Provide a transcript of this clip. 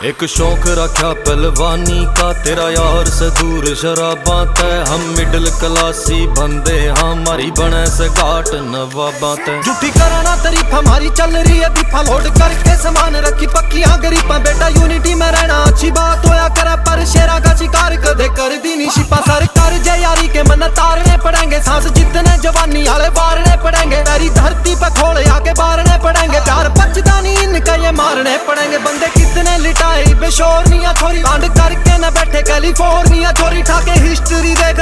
एक शौक रखा पहलवानी का तेरा यार से दूर शराबा तय। हम मिडिल क्लासी बंदे हमारी बने से घाट नवाबा तय। झूठी कराना तारीफ हमारी चल रही है दीफा लोड करके सामान रखी पक्कियां गरीबा बेटा यूनिटी में रहना अच्छी बात होया करे पर शेरा का शिकार कदे कर दी नी शिपा सरकार जय यारी के मन तारने पड़ेंगे सांस जितने जवानी वाले बारने पड़ेंगे तेरी धरती पे खोल आके बारने पड़ेंगे प्यार बचदा नहीं इनका ये मारने पड़ेंगे बंदे कितने लिटाए बेशोर नहीं छोरी कांड करके न बैठे कैलिफोर्निया चोरी ठाके हिस्ट्री देख